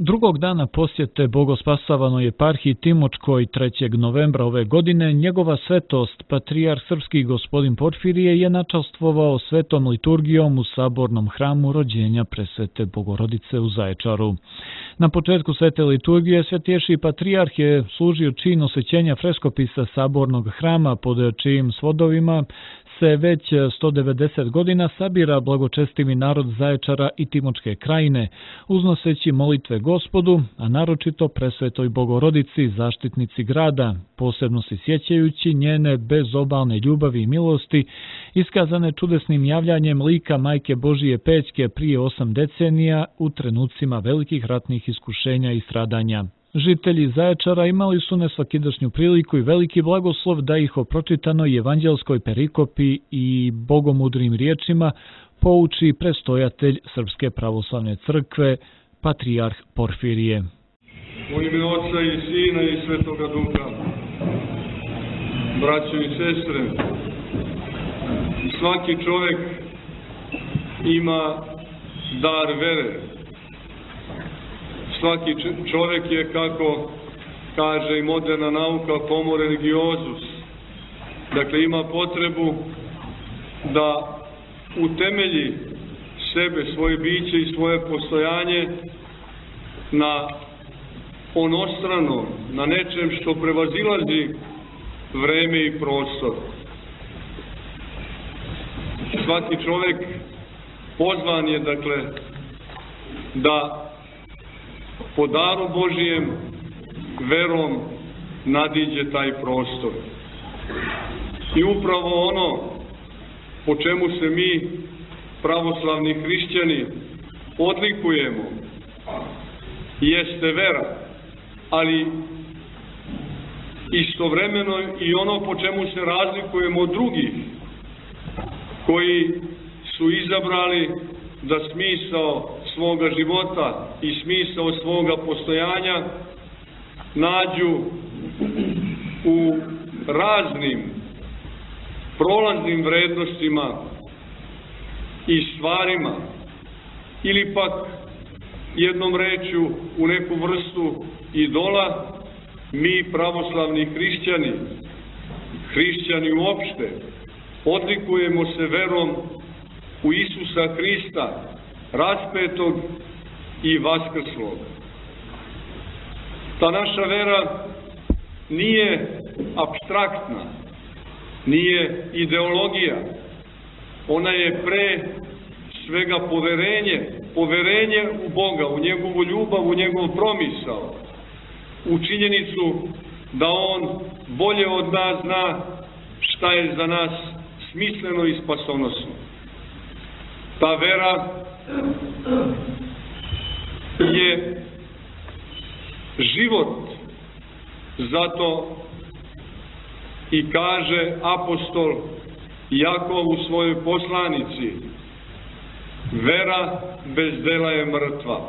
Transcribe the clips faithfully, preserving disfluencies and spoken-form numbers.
Drugog dana posjete Bogospasavanoj eparhiji Timočkoj trećeg novembra ove godine njegova svetost, patrijarh srpski gospodin Porfirije, je načastvovao svetom liturgijom u sabornom hramu rođenja presvete Bogorodice u Zaječaru. Na početku svete liturgije svetješi patrijarh je služio čin osvećenja freskopisa sabornog hrama, pod čijim svodovima se već sto devedeset godina sabira blagočestivi narod Zaječara i Timočke krajine, uznoseći molitve Gospodu, a naročito presvetoj Bogorodici, zaštitnici grada, posebno se sjećajući njene bezobalne ljubavi i milosti, iskazane čudesnim javljanjem lika Majke Božije Pećke prije osam decenija u trenucima velikih ratnih iskušenja i stradanja. Žitelji Zaječara imali su nesvakidašnju priliku i veliki blagoslov da ih o pročitanoj evanđelskoj perikopi i bogomudrim riječima pouči prestojatelj Srpske pravoslavne crkve, patrijarh Porfirije. U ime Oca i Sina i Svetoga Duha, braćo i sestre, svaki čovjek ima dar vere. Svaki čovjek je, kako kaže i moderna nauka, homo religiosus. Dakle, ima potrebu da utemelji sebe, svoje biće i svoje postojanje na onostrano, na nečem što prevazilazi vreme i prostor. Svaki čovjek pozvan je, dakle, da po daru Božijem verom nadiđe taj prostor. I upravo ono po čemu se mi, pravoslavni hrišćani, odlikujemo, jeste vera, ali istovremeno i ono po čemu se razlikujemo od drugih, koji su izabrali da smisao svoga života i smisao svoga postojanja nađu u raznim prolaznim vrednostima i stvarima, ili pak jednom rečju u neku vrstu idola. Mi, pravoslavni hrišćani, hrišćani uopšte, odlikujemo se verom u Isusa Hrista, raspetog i vaskrslog. Ta naša vera nije apstraktna, nije ideologija, ona je pre svega poverenje, poverenje u Boga, u njegovu ljubav, u njegov promisao, u činjenicu da On bolje od nas zna šta je za nas smisleno i spasonosno. Ta vera je život, zato i kaže apostol Jakov u svojoj poslanici: vera bez dela je mrtva.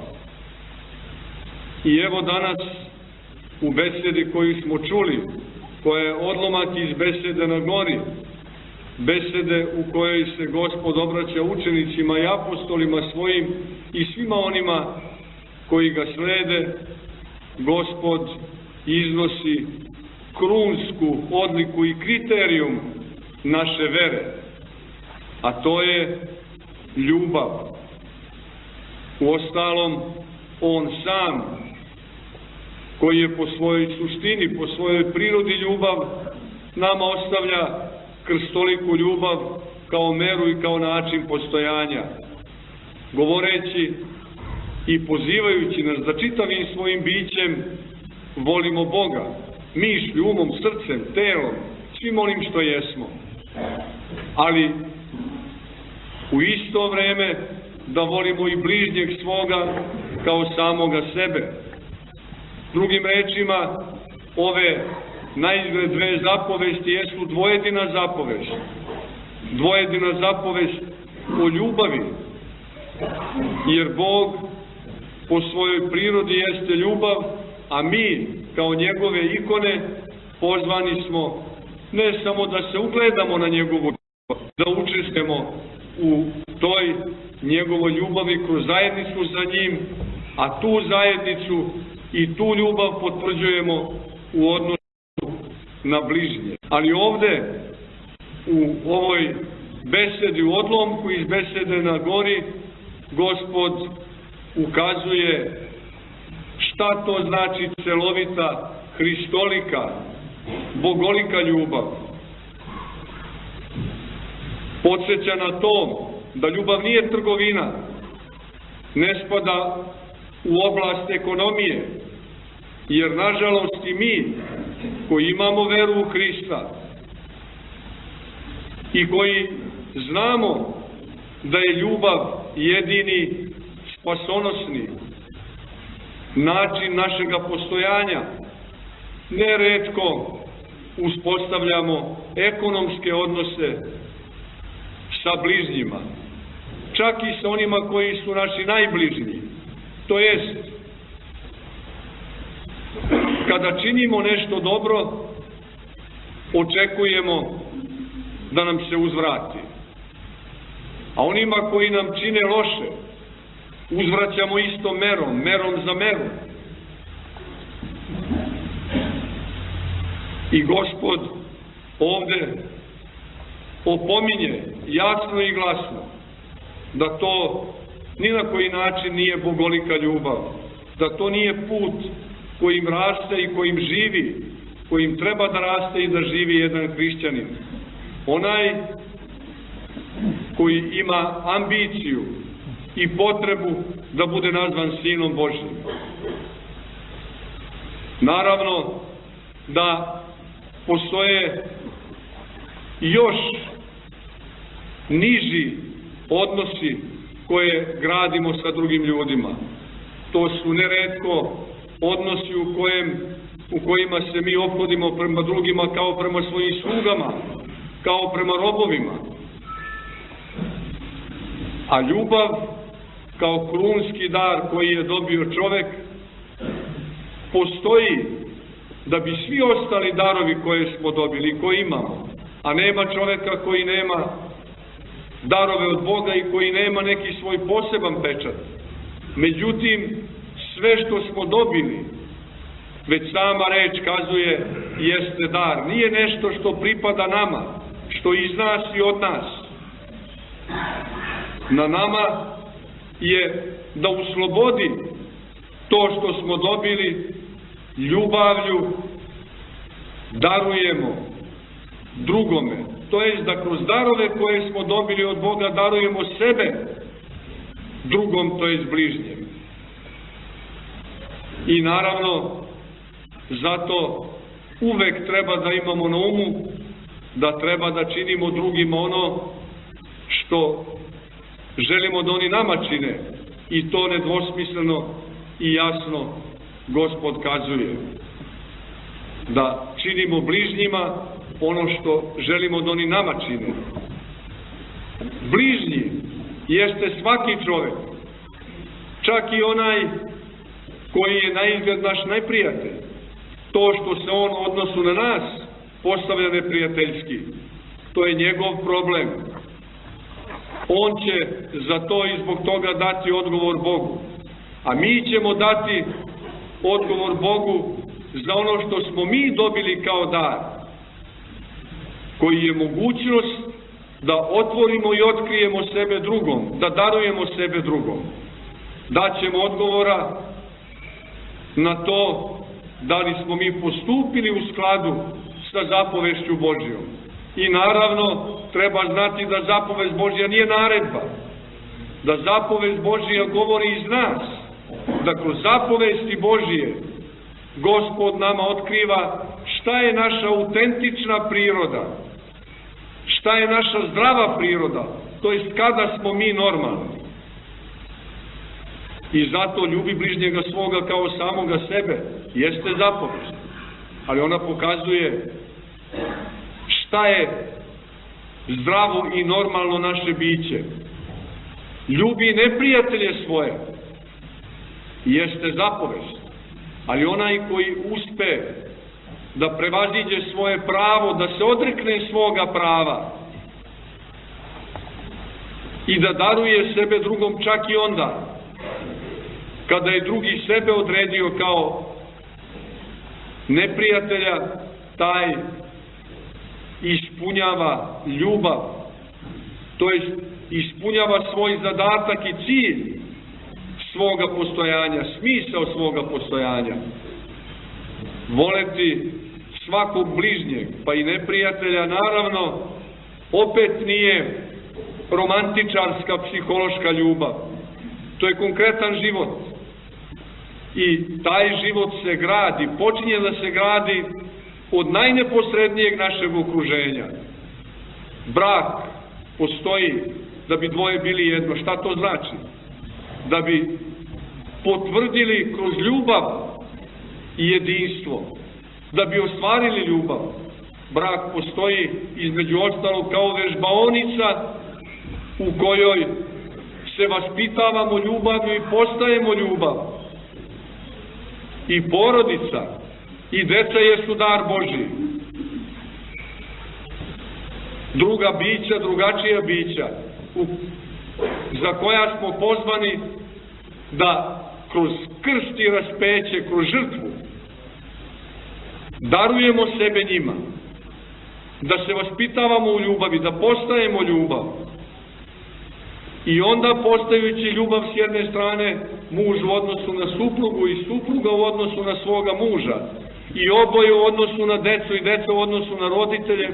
I evo danas u besedi koju smo čuli, koja je odlomak iz besede na gori, besede u kojoj se Gospod obraća učenicima i apostolima svojim i svima onima koji ga slede, Gospod iznosi krunsku odliku i kriterijum naše vere, a to je ljubav. Uostalom, On sam, koji je po svojoj suštini, po svojoj prirodi ljubav, nama ostavlja krstoliku ljubav kao meru i kao način postojanja, govoreći i pozivajući nas da čitavim svojim bićem volimo Boga, mišlju, umom, srcem, telom, svim onim što jesmo, ali u isto vreme da volimo i bližnjeg svoga kao samoga sebe. Drugim rečima, ove naizgled dve zapovesti jesu dvojedina zapovest. Dvojedina zapovest o ljubavi, jer Bog po svojoj prirodi jeste ljubav, a mi kao njegove ikone pozvani smo ne samo da se ugledamo na njegovu ljubav, da učestvujemo u toj njegovoj ljubavi kroz zajednicu za njim, a tu zajednicu i tu ljubav potvrđujemo u odnosu na bližnje. Ali ovde, u ovoj besedi, u odlomku iz besede na gori, Gospod ukazuje šta to znači celovita, hristolika, bogolika ljubav. Podsjeća na to da ljubav nije trgovina, ne spada u oblast ekonomije, jer nažalost i mi koji imamo veru u Hrista i koji znamo da je ljubav jedini spasonosni način našega postojanja, neretko uspostavljamo ekonomske odnose sa bližnjima, čak i sa onima koji su naši najbližnji. To jest, kada činimo nešto dobro, očekujemo da nam se uzvrati. A onima koji nam čine loše, uzvraćamo istom merom, merom za merom. I Gospod ovde opominje jasno i glasno da to ni na koji način nije bogolika ljubav, da to nije put kojim raste i kojim živi, kojim treba da raste i da živi jedan hrišćanin. Onaj koji ima ambiciju i potrebu da bude nazvan Sinom Božjim. Naravno da postoje još niži odnosi koje gradimo sa drugim ljudima. To su neretko odnosi u, kojem, u kojima se mi ophodimo prema drugima kao prema svojim slugama, kao prema robovima. A ljubav kao krunski dar koji je dobio čovek postoji da bi svi ostali darovi koje smo dobili i koje imamo, a nema čoveka koji nema darove od Boga i koji nema neki svoj poseban pečat. Međutim, sve što smo dobili, već sama reč kazuje, jeste dar. Nije nešto što pripada nama, što iz nas i od nas. Na nama je da u slobodi to što smo dobili ljubavlju darujemo drugome. To jest da kroz darove koje smo dobili od Boga darujemo sebe drugom, to jest bližnjem. I naravno, zato uvek treba da imamo na umu da treba da činimo drugima ono što želimo da oni nama čine, i to nedvosmisleno i jasno Gospod kazuje. Da činimo bližnjima ono što želimo da oni nama čine. Bližnji jeste svaki čovek, čak i onaj koji je na izgled naš najprijatelj. To što se on u odnosu na nas postavlja neprijateljski, to je njegov problem. On će za to i zbog toga dati odgovor Bogu. A mi ćemo dati odgovor Bogu za ono što smo mi dobili kao dar, koji je mogućnost da otvorimo i otkrijemo sebe drugom, da darujemo sebe drugom. Daćemo odgovora na to da li smo mi postupili u skladu sa zapovešću Božjom. I naravno, treba znati da zapovest Božja nije naredba, da zapovest Božja govori iz nas, da kroz zapovesti Božje Gospod nama otkriva šta je naša autentična priroda, šta je naša zdrava priroda, to jest kada smo mi normalni. I zato ljubi bližnjega svoga kao samoga sebe, jeste zapovest, ali ona pokazuje šta je zdravo i normalno naše biće. Ljubi neprijatelje svoje, jeste zapovest, ali onaj koji uspe da prevaziđe svoje pravo, da se odrekne svoga prava i da daruje sebe drugom čak i onda kada je drugi sebe odredio kao neprijatelja, taj ispunjava ljubav, to jest ispunjava svoj zadatak i cilj svoga postojanja, smisao svoga postojanja. Voleti svakog bližnjeg, pa i neprijatelja, naravno, opet nije romantičarska, psihološka ljubav. To je konkretan život. I taj život se gradi, počinje da se gradi od najneposrednijeg našeg okruženja. Brak postoji da bi dvoje bili jedno. Šta to znači? Da bi potvrdili kroz ljubav i jedinstvo, da bi ostvarili ljubav. Brak postoji između ostalog kao vežbaonica u kojoj se vaspitavamo ljubavlju i postajemo ljubav. I porodica i deca jesu dar Božji. Druga bića, drugačija bića, u, za koja smo pozvani da kroz krst i raspeće, kroz žrtvu, darujemo sebe njima, da se vaspitavamo u ljubavi, da postajemo ljubav. I onda postajući ljubav s jedne strane, muž u odnosu na suprugu i supruga u odnosu na svoga muža, i oboje u odnosu na decu i deca u odnosu na roditelje,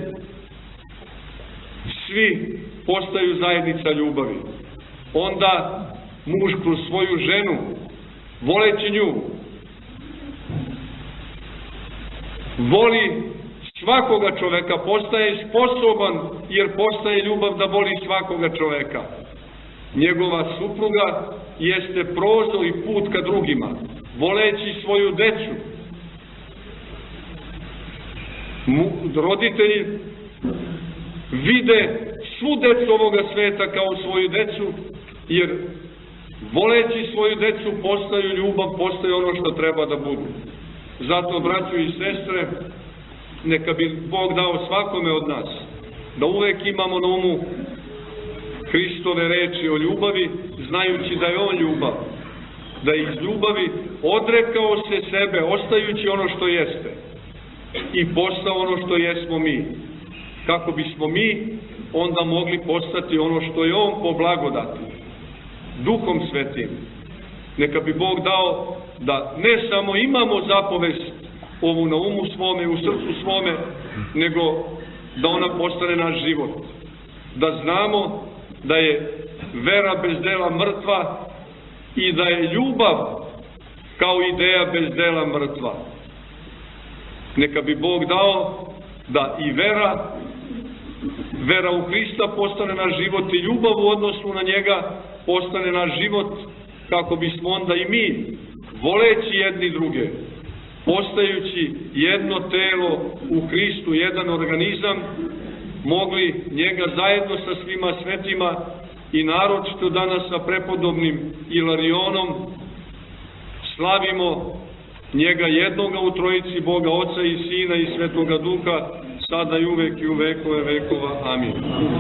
svi postaju zajednica ljubavi. Onda muž kroz svoju ženu, voleći nju, voli svakoga čoveka, postaje sposoban, jer postaje ljubav da voli svakoga čoveka. Njegova supruga jeste prozor i put ka drugima, voleći svoju decu. Mu, roditelji vide svu decu ovoga sveta kao svoju decu, jer voleći svoju decu postaju ljubav, postaju ono što treba da budu. Zato, braćo i sestre, neka bi Bog dao svakome od nas da uvek imamo na umu Hristove reči o ljubavi, znajući da je On ljubav, da je iz ljubavi odrekao se sebe, ostajući ono što jeste, i postao ono što jesmo mi, kako bismo mi onda mogli postati ono što je On po blagodati, Duhom Svetim. Neka bi Bog dao da ne samo imamo zapovest ovu na umu svome, u srcu svome, nego da ona postane naš život. Da znamo da je vera bez dela mrtva i da je ljubav kao ideja bez dela mrtva. Neka bi Bog dao da i vera, vera u Hrista postane naš život i ljubav u odnosu na njega postane naš život, kako bismo onda i mi, voleći jedni druge, postajući jedno telo u Hristu, jedan organizam, mogli njega zajedno sa svima svetima i naročito danas sa prepodobnim Ilarionom slavimo njega jednoga u trojici Boga Oca i Sina i Svetoga Duha, sada i uvek i u vekove vekova. Amin.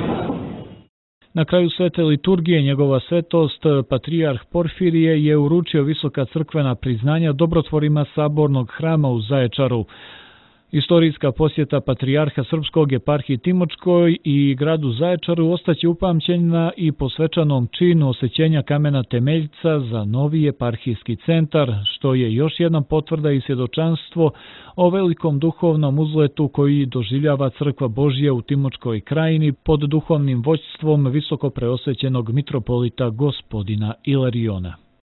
Na kraju svete liturgije njegova svetost, patrijarh Porfirije, je uručio visoka crkvena priznanja dobrotvorima Sabornog hrama u Zaječaru. Istorijska posjeta patrijarha srpskog eparhiji Timočkoj i gradu Zaječaru ostaće upamćena i po svečanom činu osvećenja kamena temeljca za novi eparhijski centar, što je još jedna potvrda i svjedočanstvo o velikom duhovnom uzletu koji doživljava Crkva Božja u Timočkoj krajini pod duhovnim vođstvom visoko preosvećenog mitropolita gospodina Ilariona.